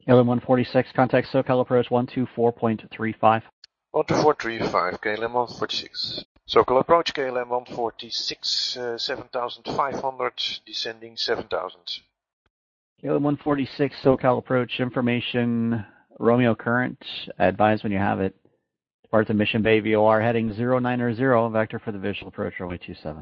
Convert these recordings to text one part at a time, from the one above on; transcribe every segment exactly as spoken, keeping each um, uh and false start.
L M one forty-six, contact SoCal approach one two four point three five. one two four three five, K L M one forty-six. SoCal approach, K L M one forty-six, uh, seven thousand five hundred, descending seven thousand. K L M one forty-six, SoCal approach, information, Romeo current, advise when you have it. Depart to Mission Bay V O R heading zero nine zero, vector for the visual approach, runway two seven.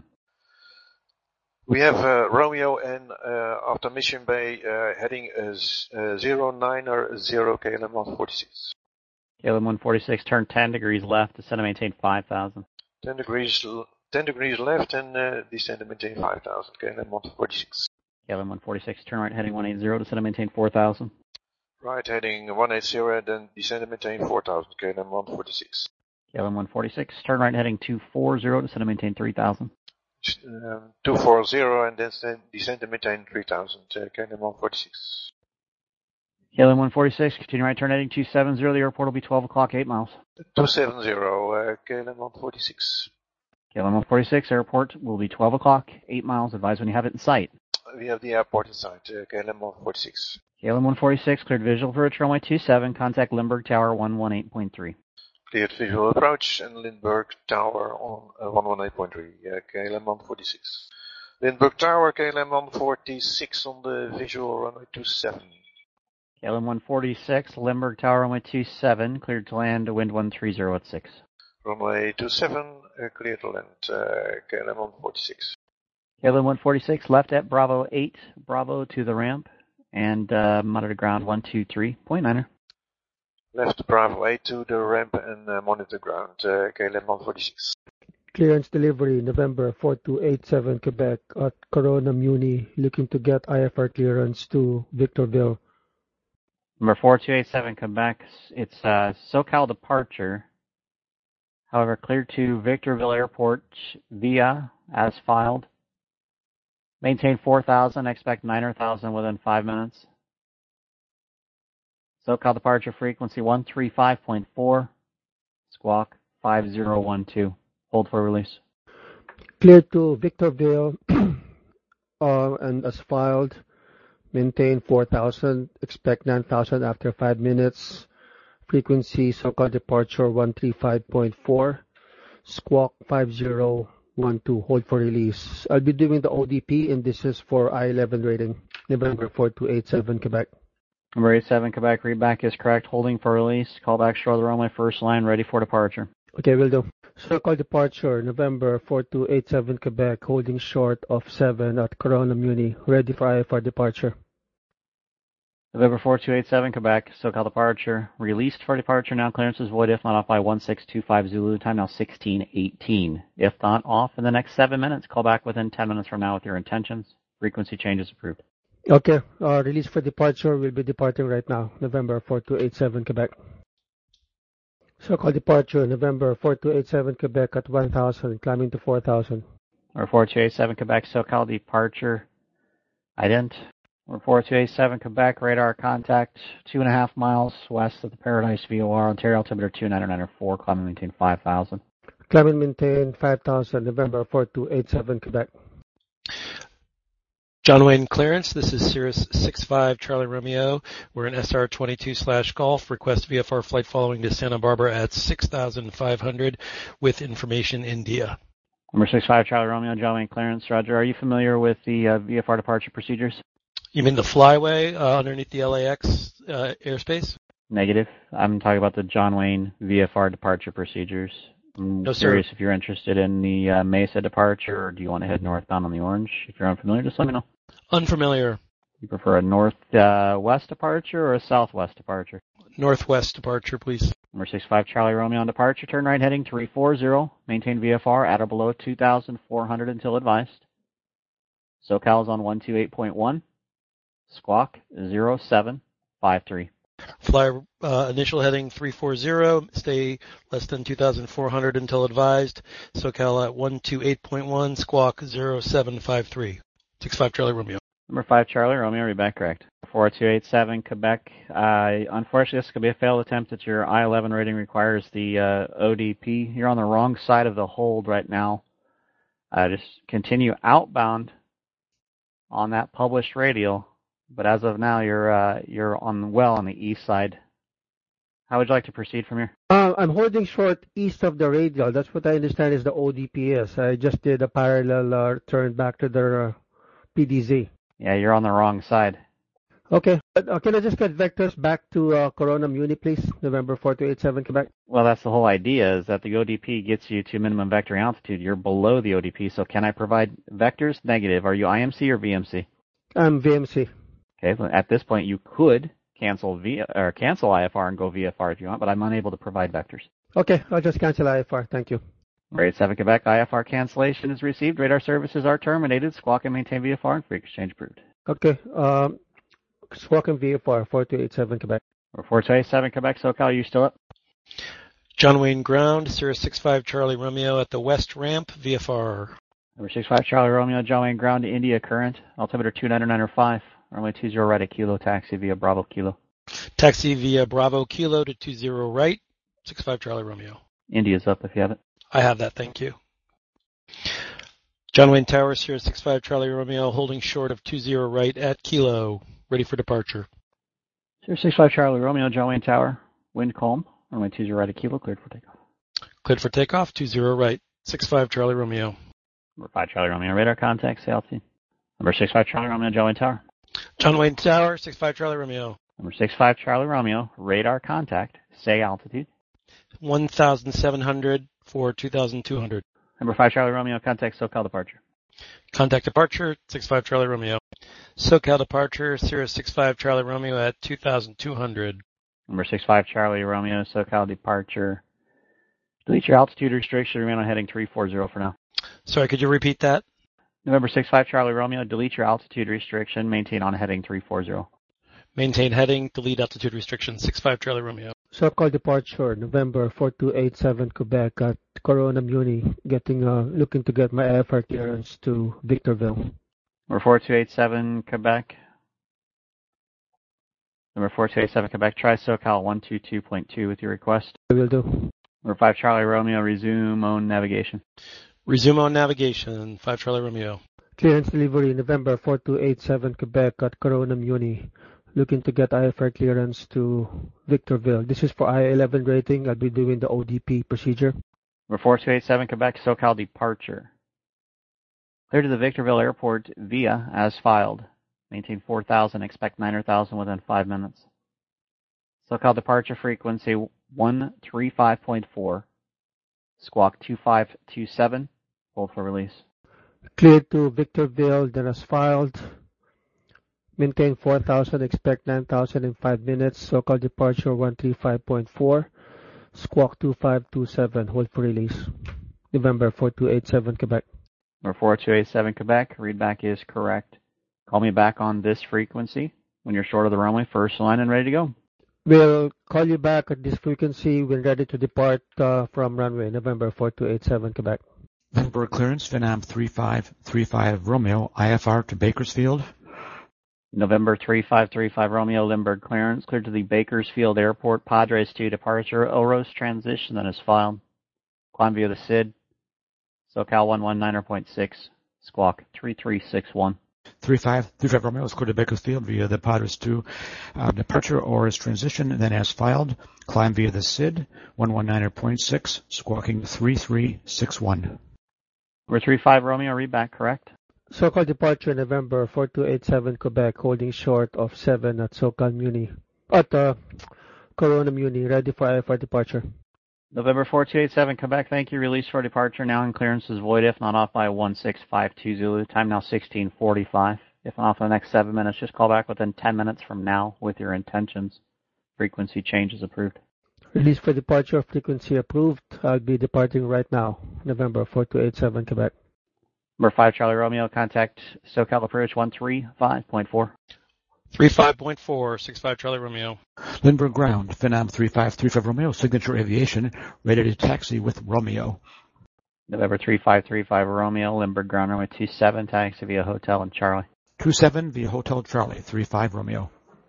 We have uh, Romeo and uh, after Mission Bay uh, heading is uh, zero nine zero, K L M one forty-six. K L M one forty-six, turn ten degrees left, descend and maintain five thousand. ten degrees, ten degrees left and uh, descend and maintain five thousand, K L M one forty-six. K L M one forty-six, turn right heading one eighty, descend and maintain four thousand. Right heading one eighty and then descend and maintain four thousand, K L M one forty-six. K L M one forty-six, turn right heading two forty, descend and maintain three thousand. Um, two forty and then descend and maintain three thousand, uh, K L M one forty-six. K L M one forty-six, continue right turn heading two seventy, the airport will be twelve o'clock, eight miles. two seventy, uh, K L M one forty-six. K L M one forty-six, airport will be twelve o'clock, eight miles, advise when you have it in sight. We have the airport in sight, uh, K L M one forty-six. K L M one forty-six, cleared visual approach, runway two seven, contact Lindbergh Tower one eighteen point three. Cleared visual approach and Lindbergh Tower on uh, one eighteen point three, uh, K L M one forty-six. Lindbergh Tower, K L M one forty-six on the visual runway two seven. K L M one forty-six, Lindbergh Tower, runway two seven, cleared to land, wind one thirty at six. Runway two seven, uh, cleared to land, uh, K L M one forty-six. K L M one forty-six, left at Bravo eight, Bravo to the ramp, and uh, monitor ground one two three point nine. Left Bravo eight to the ramp and uh, monitor ground, uh, K L M one forty-six. Clearance delivery, November four two eight seven, Quebec, at Corona Muni, looking to get I F R clearance to Victorville. Number four two eight seven, Quebec, it's uh, SoCal departure. However, clear to Victorville Airport via, as filed. Maintain four thousand, expect nine thousand within five minutes. SoCal departure frequency one three five point four, squawk five zero one two. Hold for release. Clear to Victorville, uh, and as filed, maintain four thousand, expect nine thousand after five minutes. Frequency SoCal departure one three five point four, squawk five zero one two. Hold for release. I'll be doing the O D P, and this is for I eleven rating, November four two eight seven, Quebec. Number eight seven, Quebec, readback is correct. Holding for release. Callback short of the runway, first line, ready for departure. Okay, will do. SoCal departure, November four two eight seven, Quebec, holding short of seven at Corona Muni, ready for I F R departure. November four two eight seven, Quebec, SoCal departure. Released for departure, now clearance is void, if not off by one six two five Zulu, time now sixteen eighteen. If not off in the next seven minutes, call back within ten minutes from now with your intentions. Frequency changes approved. Okay, uh, release for departure will be departing right now, November four two eight seven, Quebec. SoCal departure, November four two eight seven, Quebec at one thousand, climbing to four thousand. Or four two eight seven, Quebec, SoCal departure. Ident. Or four two eight seven, Quebec, radar contact, two and a half miles west of the Paradise V O R, Ontario altimeter two nine nine four, climb and maintain five thousand. Climb and maintain five thousand, November four two eight seven, Quebec. John Wayne clearance. This is Cirrus six five Charlie Romeo. We're in S R twenty-two slash golf. Request V F R flight following to Santa Barbara at six thousand five hundred with information India. Number six five Charlie Romeo, John Wayne clearance. Roger, are you familiar with the uh, V F R departure procedures? You mean the flyway uh, underneath the L A X uh, airspace? Negative. I'm talking about the John Wayne V F R departure procedures. I'm no, curious sir. if you're interested in the uh, Mesa departure, or do you want to head northbound on the Orange? If you're unfamiliar, just let me know. Unfamiliar. You prefer a north-west uh, departure or a southwest departure? Northwest departure, please. Number six five Charlie Romeo on departure. Turn right heading three forty. Maintain V F R at or below two thousand four hundred until advised. SoCal is on one two eight point one. Squawk zero seven five three. Fly uh, initial heading three forty. Stay less than two thousand four hundred until advised. SoCal at one two eight point one. Squawk zero seven five three. six five Charlie Romeo. Number five Charlie Romeo, read back correct. four two eight seven Quebec. Uh, unfortunately, this could be a failed attempt that your I eleven rating requires the uh, O D P. You're on the wrong side of the hold right now. Uh, just continue outbound on that published radial But as of now, you're uh, you're on well on the east side. How would you like to proceed from here? Uh, I'm holding short east of the radial. That's what I understand is the O D P S. I just did a parallel uh, turn back to the uh, P D Z. Yeah, you're on the wrong side. Okay. Uh, can I just get vectors back to uh, Corona Muni, please? November four two eight seven, Quebec. Well, that's the whole idea, is that the O D P gets you to minimum vectoring altitude. You're below the O D P, so can I provide vectors? Negative. Are you I M C or V M C? I'm V M C. Okay, well, at this point, you could cancel v or cancel I F R and go V F R if you want, but I'm unable to provide vectors. Okay, I'll just cancel I F R. Thank you. Rate seven Quebec, I F R cancellation is received. Radar services are terminated. Squawk and maintain V F R and free exchange approved. Okay, um, Squawk and V F R, four two eight seven Quebec. Or four two eight seven Quebec, SoCal, are you still up? John Wayne Ground, Sierra six five Charlie Romeo at the West Ramp, V F R. Number six five Charlie Romeo, John Wayne Ground to India current. Altimeter two nine nine five. Runway two zero right at Kilo, taxi via Bravo Kilo. Taxi via Bravo Kilo to two zero right, six five Charlie Romeo. India's up if you have it. I have that, thank you. John Wayne Tower, Sierra six five Charlie Romeo, holding short of two zero right at Kilo, ready for departure. Sierra six five Charlie Romeo, John Wayne Tower, wind calm. Runway two zero right at Kilo, cleared for takeoff. Cleared for takeoff, two zero right, six five Charlie Romeo. Number five Charlie Romeo, radar contact, say altitude. Number six five Charlie Romeo, John Wayne Tower. John Wayne Tower, six five Charlie Romeo. Number six five Charlie Romeo, radar contact, say altitude. one thousand seven hundred for two thousand two hundred. Number five Charlie Romeo, contact SoCal departure. Contact departure, six five Charlie Romeo. SoCal departure, Sierra six five Charlie Romeo at two thousand two hundred. Number six five Charlie Romeo, SoCal departure. Delete your altitude restriction, remain on heading three four zero for now. Sorry, could you repeat that? November six five Charlie Romeo, delete your altitude restriction, maintain on heading three four zero. Maintain heading, delete altitude restriction, six five Charlie Romeo. SoCal departure, November four two eight seven Quebec at Corona Muni, getting, uh, looking to get my I F R clearance to Victorville. Number four two eight seven Quebec. Number four two eight seven Quebec, try SoCal one two two point two with your request. I will do. Number five Charlie Romeo, resume own navigation. Resume on navigation, five Charlie Romeo. Clearance delivery, November four two eight seven Quebec at Corona Muni, looking to get I F R clearance to Victorville. This is for I eleven rating. I'll be doing the O D P procedure. Number four two eight seven Quebec, SoCal departure. Clear to the Victorville Airport via as filed. Maintain four thousand, expect nine thousand within five minutes. SoCal departure frequency one three five point four. Squawk two five two seven. Hold for release. Cleared to Victorville, then as filed. Maintain four thousand, expect nine thousand in five minutes. SoCal departure one three five point four. Squawk two five two seven. Hold for release. November four two eight seven Quebec. Number four two eight seven Quebec, readback is correct. Call me back on this frequency when you're short of the runway, first line and ready to go. We'll call you back at this frequency when ready to depart uh, from runway, November four two eight seven Quebec. Lindbergh clearance, Finam three five three five Romeo, I F R to Bakersfield. November three five three five Romeo, Lindbergh clearance, cleared to the Bakersfield Airport, Padres two departure, O R O S transition that is filed. Climb via the S I D, SoCal one one nine point six, squawk three three six one. three five three five Romeo is cleared to Bakersfield via the Padres two uh, departure or as transition, and then as filed, climb via the S I D, one one nine point six, squawking three three six one. Number three five Romeo, readback correct. SoCal departure, November four two eight seven Quebec, holding short of seven at SoCal Muni, at uh, Corona Muni, ready for I F R departure. November four two eight seven Quebec, thank you. Release for departure now, and clearance is void if not off by one six five two Zulu. Time now sixteen forty-five. If not off in the next seven minutes, just call back within ten minutes from now with your intentions. Frequency change is approved. Release for departure, frequency approved. I'll be departing right now, November four two eight seven Quebec. Number five Charlie Romeo, contact SoCal approach one three five point four. three five point four, six five Charlie Romeo. Lindbergh ground, Finam three five three five Romeo, signature aviation, ready to taxi with Romeo. November three five three five Romeo, Lindbergh ground runway two seven, taxi via Hotel and Charlie. two seven via Hotel Charlie, three five Romeo.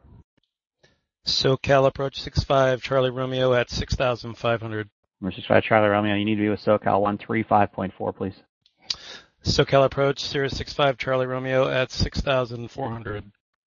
SoCal approach six five Charlie Romeo at six thousand five hundred. Number six five Charlie Romeo, you need to be with SoCal one three five point four, please. SoCal approach Sierra six five Charlie Romeo at six thousand four hundred.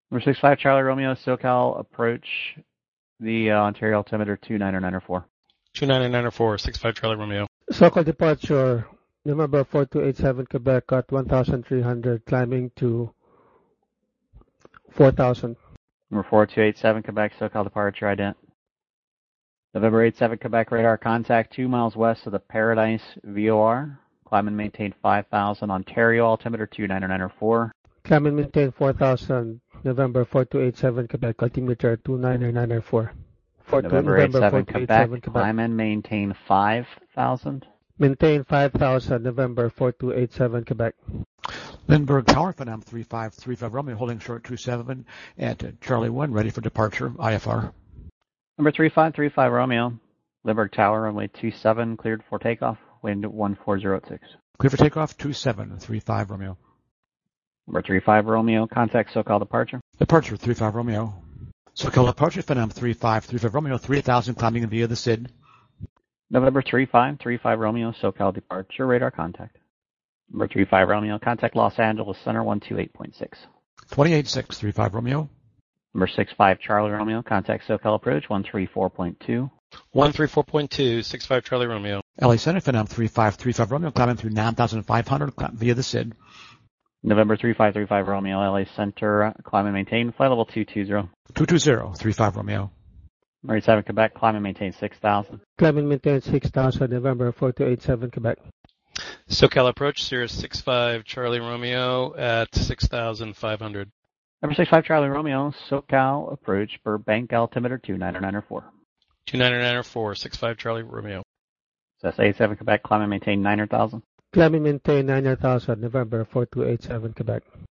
Number six five Charlie Romeo, SoCal approach the uh, Ontario altimeter two nine nine four. two nine nine four, six five Charlie Romeo. SoCal departure, November four two eight seven Quebec at one thousand three hundred, climbing to four thousand. Number four two eight seven Quebec, SoCal departure ident. November eight seven Quebec radar contact two miles west of the Paradise V O R. Climb and maintain five thousand, Ontario altimeter two nine nine four. Climb and maintain four thousand, November four two eight seven Quebec, altimeter two nine nine four. November eight seven Quebec, climb and maintain five thousand. Maintain five thousand, November four two eight seven Quebec. Lindbergh Tower, Phenom three five three five Romeo, holding short two seven at Charlie one, ready for departure, I F R. Number three five three five Romeo, Lindbergh Tower, runway two seven, cleared for takeoff, wind one four zero six. Clear for takeoff, two seven three five Romeo. Number three five Romeo, contact SoCal departure. Departure, three five Romeo. SoCal departure, Phenom three five three five Romeo, three thousand, climbing via the S I D. November three five three five Romeo, SoCal departure, radar contact. Number three five Romeo, contact Los Angeles Center one two eight point six. twenty-eight six three five Romeo. Number six five Charlie Romeo, contact SoCal approach one three four point two. one three four point two, six five Charlie Romeo. L A Center, Phenom three five three five Romeo, climbing through nine thousand five hundred via the S I D. November three five three five Romeo, L A Center, climb and maintain, flight level two two zero. two two zero three five Romeo. Number eight seven Quebec, climb and maintain six thousand. Climb and maintain six thousand, November four two eight seven Quebec. SoCal approach, Cirrus six five Charlie Romeo at six thousand five hundred. Number six five Charlie Romeo, SoCal approach, Burbank altimeter two nine nine four. two nine nine four, six five Charlie Romeo. So that's eight seven Quebec, climb and maintain nine thousand. Climb and maintain nine thousand, November four two eight seven Quebec.